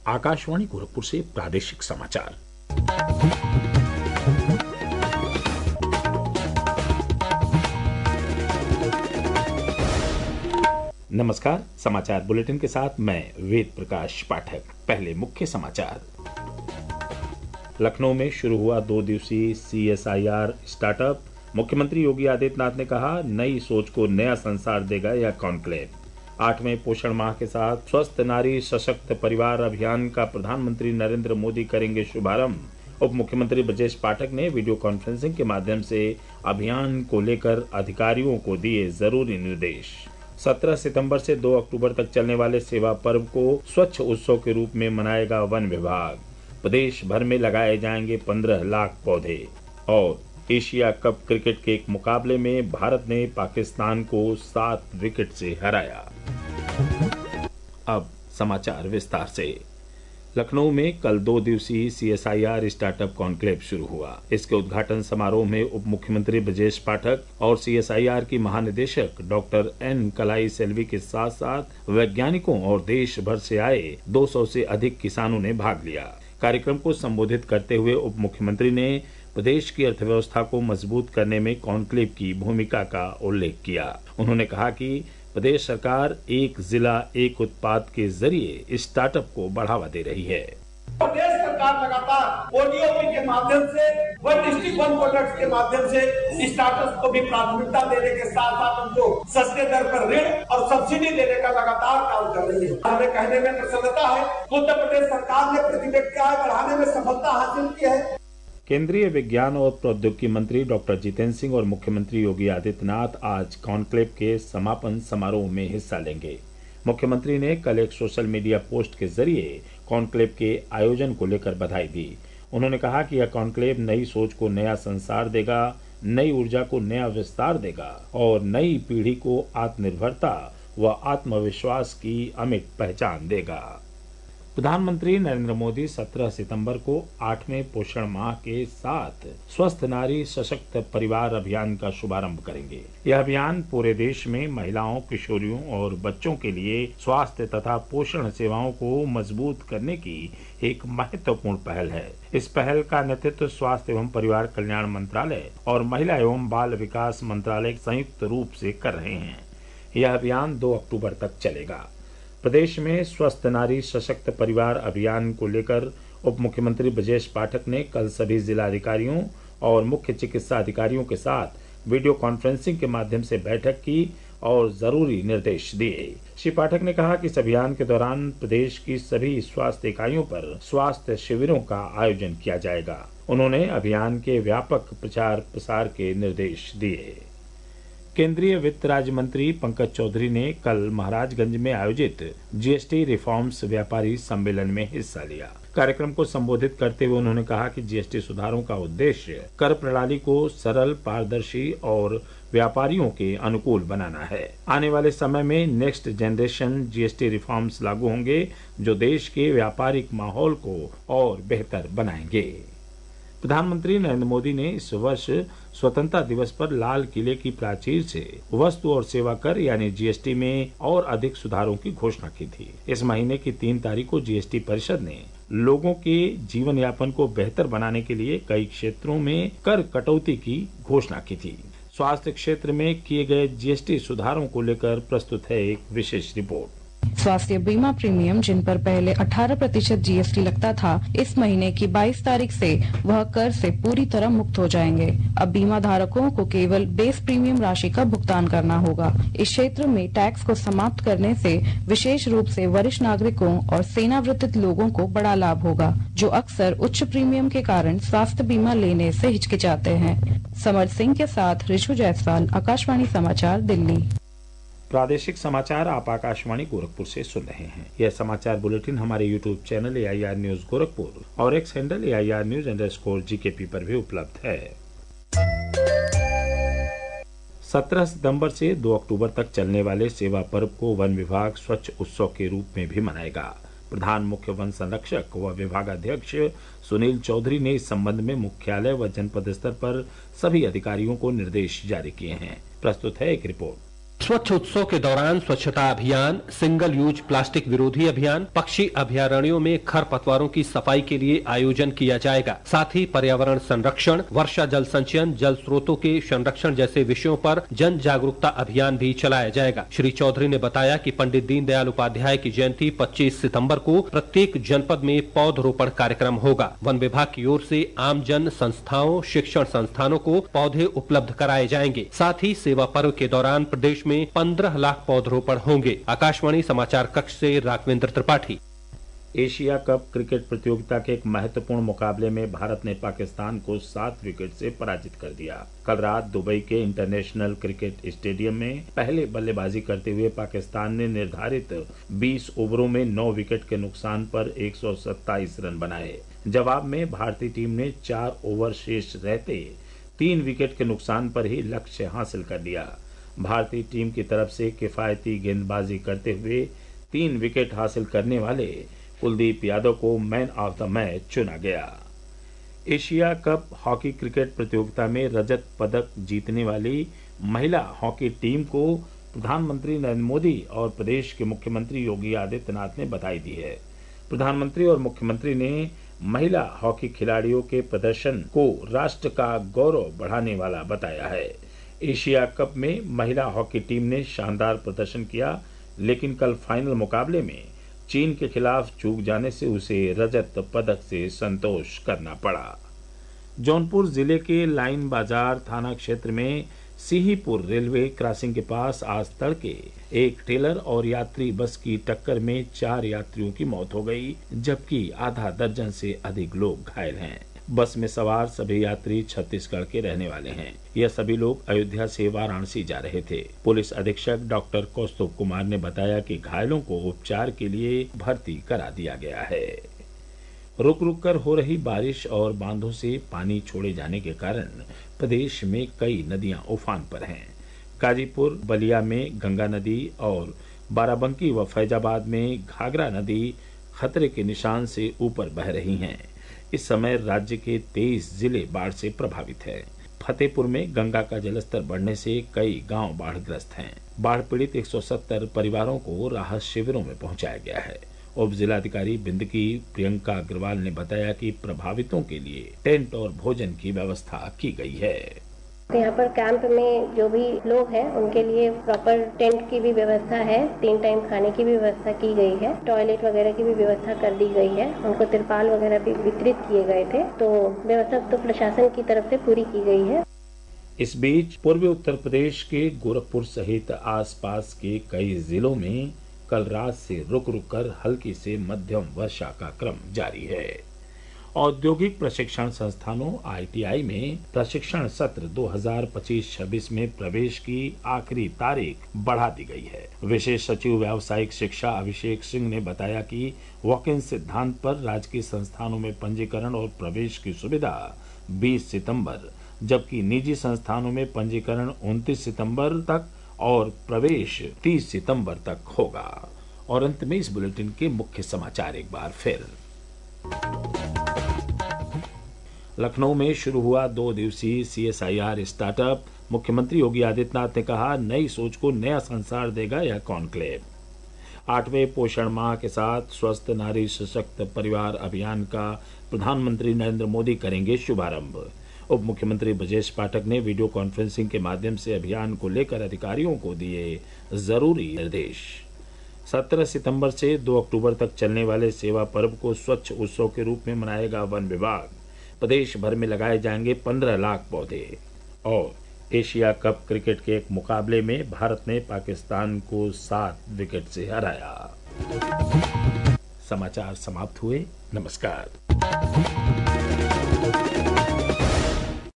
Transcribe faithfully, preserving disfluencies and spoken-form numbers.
आकाशवाणी गोरखपुर से प्रादेशिक समाचार। नमस्कार, समाचार बुलेटिन के साथ मैं वेद प्रकाश पाठक। पहले मुख्य समाचार। लखनऊ में शुरू हुआ दो दिवसीय C S I R startup. मुख्यमंत्री योगी आदित्यनाथ ने कहा, नई सोच को नया संसार देगा यह कॉन्क्लेव। आठवें पोषण माह के साथ स्वस्थ नारी सशक्त परिवार अभियान का प्रधानमंत्री नरेंद्र मोदी करेंगे शुभारंभ। उप मुख्यमंत्री ब्रजेश पाठक ने वीडियो कॉन्फ्रेंसिंग के माध्यम से अभियान को लेकर अधिकारियों को दिए जरूरी निर्देश। सत्रह सितंबर से दो अक्टूबर तक चलने वाले सेवा पर्व को स्वच्छ उत्सव के रूप में मनाएगा वन विभाग। प्रदेश भर में लगाए जाएंगे पंद्रह लाख पौधे। और एशिया कप क्रिकेट के एक मुकाबले में भारत ने पाकिस्तान को सात विकेट से हराया। अब समाचार विस्तार से। लखनऊ में कल दो दिवसीय C S I R startup conclave शुरू हुआ। इसके उद्घाटन समारोह में उप मुख्यमंत्री ब्रजेश पाठक और सी एस आई आर की महानिदेशक डॉक्टर एन कलाई सेल्वी के साथ साथ वैज्ञानिकों और देश भर से आए दो सौ से अधिक किसानों ने भाग लिया। कार्यक्रम को संबोधित करते हुए उप मुख्यमंत्री ने प्रदेश की अर्थव्यवस्था को मजबूत करने में कॉन्क्लेव की भूमिका का उल्लेख किया। उन्होंने कहा कि प्रदेश सरकार एक जिला एक उत्पाद के जरिए स्टार्टअप को बढ़ावा दे रही है। प्रदेश सरकार लगातार ओ डी ओ पी के माध्यम से, वन डिस्ट्रिक्ट वन प्रोडक्ट्स के माध्यम से स्टार्टअप को भी प्राथमिकता देने के साथ साथ उनको सस्ते दर पर ऋण और सब्सिडी देने का लगातार काम कर रही है। हमें कहने में प्रसन्नता है, उत्तर प्रदेश सरकार ने प्रति व्यक्ति आय बढ़ाने में सफलता हासिल की है। केंद्रीय विज्ञान और प्रौद्योगिकी मंत्री डॉक्टर जितेंद्र सिंह और मुख्यमंत्री योगी आदित्यनाथ आज कॉन्क्लेव के समापन समारोह में हिस्सा लेंगे। मुख्यमंत्री ने कल एक सोशल मीडिया पोस्ट के जरिए कॉन्क्लेव के आयोजन को लेकर बधाई दी। उन्होंने कहा कि यह कॉन्क्लेव नई सोच को नया संसार देगा, नई ऊर्जा को नया विस्तार देगा और नई पीढ़ी को आत्मनिर्भरता व आत्मविश्वास की अमिट पहचान देगा। प्रधानमंत्री नरेंद्र मोदी सत्रह सितंबर को आठवें पोषण माह के साथ स्वस्थ नारी सशक्त परिवार अभियान का शुभारंभ करेंगे। यह अभियान पूरे देश में महिलाओं, किशोरियों और बच्चों के लिए स्वास्थ्य तथा पोषण सेवाओं को मजबूत करने की एक महत्वपूर्ण पहल है। इस पहल का नेतृत्व स्वास्थ्य एवं परिवार कल्याण मंत्रालय और महिला एवं बाल विकास मंत्रालय संयुक्त रूप से कर रहे हैं। यह अभियान दो अक्टूबर तक चलेगा। प्रदेश में स्वस्थ नारी सशक्त परिवार अभियान को लेकर उप मुख्यमंत्री ब्रजेश पाठक ने कल सभी जिलाधिकारियों और मुख्य चिकित्सा अधिकारियों के साथ वीडियो कॉन्फ्रेंसिंग के माध्यम से बैठक की और जरूरी निर्देश दिए। श्री पाठक ने कहा कि इस अभियान के दौरान प्रदेश की सभी स्वास्थ्य इकाइयों पर स्वास्थ्य शिविरों का आयोजन किया जाएगा। उन्होंने अभियान के व्यापक प्रचार प्रसार के निर्देश दिए। केंद्रीय वित्त राज्य मंत्री पंकज चौधरी ने कल महाराजगंज में आयोजित जी एस टी रिफॉर्म्स व्यापारी सम्मेलन में हिस्सा लिया। कार्यक्रम को संबोधित करते हुए उन्होंने कहा कि जी एस टी सुधारों का उद्देश्य कर प्रणाली को सरल, पारदर्शी और व्यापारियों के अनुकूल बनाना है। आने वाले समय में next generation G S T reforms लागू होंगे जो देश के व्यापारिक माहौल को और बेहतर बनाएंगे। प्रधानमंत्री नरेंद्र मोदी ने इस वर्ष स्वतंत्रता दिवस पर लाल किले की प्राचीर से वस्तु और सेवा कर यानी जी एस टी में और अधिक सुधारों की घोषणा की थी। इस महीने की तीन तारीख को जी एस टी परिषद ने लोगों के जीवन यापन को बेहतर बनाने के लिए कई क्षेत्रों में कर कटौती की घोषणा की थी। स्वास्थ्य क्षेत्र में किए गए जी एस टी सुधारों को लेकर प्रस्तुत है एक विशेष रिपोर्ट। स्वास्थ्य बीमा प्रीमियम जिन पर पहले अठारह प्रतिशत जी एस टी लगता था, इस महीने की बाईस तारीख से वह कर से पूरी तरह मुक्त हो जाएंगे। अब बीमा धारकों को केवल बेस प्रीमियम राशि का भुगतान करना होगा। इस क्षेत्र में टैक्स को समाप्त करने से विशेष रूप से वरिष्ठ नागरिकों और सेवानिवृत्त लोगों को बड़ा लाभ होगा, जो अक्सर उच्च प्रीमियम के कारण स्वास्थ्य बीमा लेने से हिचकिचाते हैं। समर सिंह के साथ ऋषु जायसवाल, आकाशवाणी समाचार, दिल्ली। प्रादेशिक समाचार आप आकाशवाणी गोरखपुर से सुन रहे हैं। यह समाचार बुलेटिन हमारे YouTube channel A I R news Gorakhpur और X handle A I R news underscore G K P पर भी उपलब्ध है। सत्रह सितंबर से दो अक्टूबर तक चलने वाले सेवा पर्व को वन विभाग स्वच्छ उत्सव के रूप में भी मनाएगा। प्रधान मुख्य वन संरक्षक व विभागाध्यक्ष सुनील चौधरी ने इस संबंध में मुख्यालय व जनपद स्तर पर सभी अधिकारियों को निर्देश जारी किए हैं। प्रस्तुत है एक रिपोर्ट। स्वच्छ उत्सव के दौरान स्वच्छता अभियान, सिंगल यूज प्लास्टिक विरोधी अभियान, पक्षी अभयारण्यों में खरपतवारों की सफाई के लिए आयोजन किया जाएगा। साथ ही पर्यावरण संरक्षण, वर्षा जल संचयन, जल स्रोतों के संरक्षण जैसे विषयों पर जन जागरूकता अभियान भी चलाया जाएगा। श्री चौधरी ने बताया कि पंडित दीनदयाल उपाध्याय की जयंती पच्चीस सितंबर को प्रत्येक जनपद में पौधरोपण कार्यक्रम होगा। वन विभाग की ओर से आम जन संस्थाओं, शिक्षण संस्थानों को पौधे उपलब्ध कराए जाएंगे। साथ ही सेवा पर्व के दौरान प्रदेश में पंद्रह लाख पौधरोपण होंगे। आकाशवाणी समाचार कक्ष से Raghavendra Tripathi. Asia cup cricket प्रतियोगिता के एक महत्वपूर्ण मुकाबले में भारत ने पाकिस्तान को सात विकेट से पराजित कर दिया। कल रात दुबई के इंटरनेशनल क्रिकेट स्टेडियम में पहले बल्लेबाजी करते हुए पाकिस्तान ने निर्धारित बीस ओवरों में नौ विकेट के नुकसान पर एक सौ सत्ताईस रन बनाए। जवाब में भारतीय टीम ने चार ओवर शेष रहते तीन विकेट के नुकसान पर ही लक्ष्य हासिल कर लिया। भारतीय टीम की तरफ से किफायती गेंदबाजी करते हुए तीन विकेट हासिल करने वाले कुलदीप यादव को मैन ऑफ द मैच चुना गया। एशिया कप हॉकी क्रिकेट प्रतियोगिता में रजत पदक जीतने वाली महिला हॉकी टीम को प्रधानमंत्री नरेंद्र मोदी और प्रदेश के मुख्यमंत्री योगी आदित्यनाथ ने बधाई दी है। प्रधानमंत्री और मुख्यमंत्री ने महिला हॉकी खिलाड़ियों के प्रदर्शन को राष्ट्र का गौरव बढ़ाने वाला बताया है। एशिया कप में महिला हॉकी टीम ने शानदार प्रदर्शन किया, लेकिन कल फाइनल मुकाबले में चीन के खिलाफ चूक जाने से उसे रजत पदक से संतोष करना पड़ा। जौनपुर जिले के लाइन बाजार थाना क्षेत्र में सिंहीपुर रेलवे क्रॉसिंग के पास आज तड़के एक ट्रेलर और यात्री बस की टक्कर में चार यात्रियों की मौत हो गई, जबकि आधा दर्जन से अधिक लोग घायल हैं। बस में सवार सभी यात्री छत्तीसगढ़ के रहने वाले हैं। यह सभी लोग अयोध्या से वाराणसी जा रहे थे। पुलिस अधीक्षक डॉक्टर कौस्तुभ कुमार ने बताया कि घायलों को उपचार के लिए भर्ती करा दिया गया है। रुक रुक कर हो रही बारिश और बांधों से पानी छोड़े जाने के कारण प्रदेश में कई नदियां उफान पर हैं। गाजीपुर बलिया में गंगा नदी और बाराबंकी व फैजाबाद में घाघरा नदी खतरे के निशान से ऊपर बह रही हैं। इस समय राज्य के तेईस जिले बाढ़ से प्रभावित हैं। फतेहपुर में गंगा का जलस्तर बढ़ने से कई गांव बाढ़ग्रस्त हैं। बाढ़ पीड़ित एक सौ सत्तर परिवारों को राहत शिविरों में पहुंचाया गया है। उप जिलाधिकारी बिंदकी प्रियंका अग्रवाल ने बताया कि प्रभावितों के लिए टेंट और भोजन की व्यवस्था की गई है। यहाँ पर कैंप में जो भी लोग हैं उनके लिए प्रॉपर टेंट की भी व्यवस्था है, तीन टाइम खाने की भी व्यवस्था की गई है, टॉयलेट वगैरह की भी व्यवस्था कर दी गई है। उनको तिरपाल वगैरह भी वितरित किए गए थे, तो व्यवस्था तो प्रशासन की तरफ से पूरी की गई है। इस बीच पूर्वी उत्तर प्रदेश के गोरखपुर सहित आसपास के कई जिलों में कल रात से रुक रुक कर हल्की से मध्यम वर्षा का क्रम जारी है। औद्योगिक प्रशिक्षण संस्थानों आई टी आई में प्रशिक्षण सत्र दो हज़ार पच्चीस छब्बीस में प्रवेश की आखिरी तारीख बढ़ा दी गई है। विशेष सचिव व्यावसायिक शिक्षा अभिषेक सिंह ने बताया कि वॉक इन सिद्धांत पर राजकीय संस्थानों में पंजीकरण और प्रवेश की सुविधा बीस सितंबर, जबकि निजी संस्थानों में पंजीकरण उनतीस सितंबर तक और प्रवेश तीस सितंबर तक होगा। और अंत में इस बुलेटिन के मुख्य समाचार एक बार फिर। लखनऊ में शुरू हुआ दो दिवसीय C S I R startup. मुख्यमंत्री योगी आदित्यनाथ ने कहा, नई सोच को नया संसार देगा यह कॉन्क्लेव। आठवें पोषण माह के साथ स्वस्थ नारी सशक्त परिवार अभियान का प्रधानमंत्री नरेंद्र मोदी करेंगे शुभारंभ। उप मुख्यमंत्री ब्रजेश पाठक ने वीडियो कॉन्फ्रेंसिंग के माध्यम से अभियान को लेकर अधिकारियों को दिए जरूरी निर्देश। सत्रह सितंबर से दो अक्टूबर तक चलने वाले सेवा पर्व को स्वच्छ उत्सव के रूप में मनाएगा वन विभाग। प्रदेश भर में लगाए जाएंगे पंद्रह लाख पौधे। और एशिया कप क्रिकेट के एक मुकाबले में भारत ने पाकिस्तान को सात विकेट से हराया। समाचार समाप्त हुए। नमस्कार।